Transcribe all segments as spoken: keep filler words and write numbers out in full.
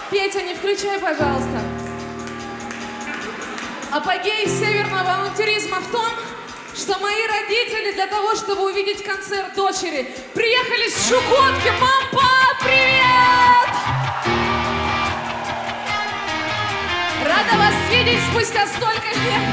Петя, не включай, пожалуйста. Апогей северного авантюризма в том, что мои родители для того, чтобы увидеть концерт дочери, приехали с Чукотки. Мам, пап, привет! Рада вас видеть спустя столько лет.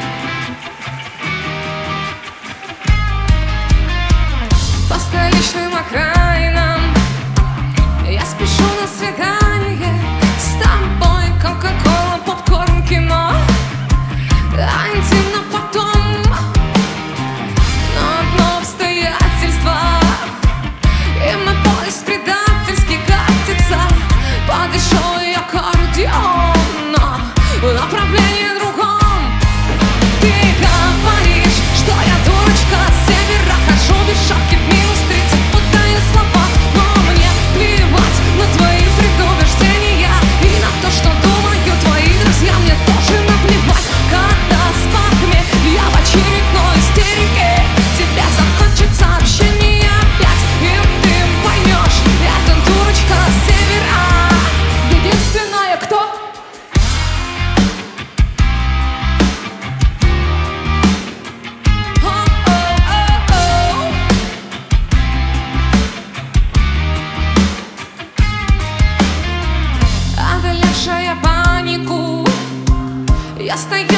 По столичным окраинам я спешу на свидание. С тобой кока-кола, попкорн, кино, а интимно потом. Но одно обстоятельство, и мой пояс предательски катится по дешевый аккордеон. Но направление другом. Ты говоришь, что я дурочка с севера, хожу без шапки в минус тридцать, путаю слова. Но мне плевать на твои предубеждения и на то, что думают твои друзья. Мне тоже наплевать, когда с похмелья в очередной истерике тебе захочется общения опять, и ты поймешь, это дурочка с севера. Единственная, кто одолевшая панику, я стою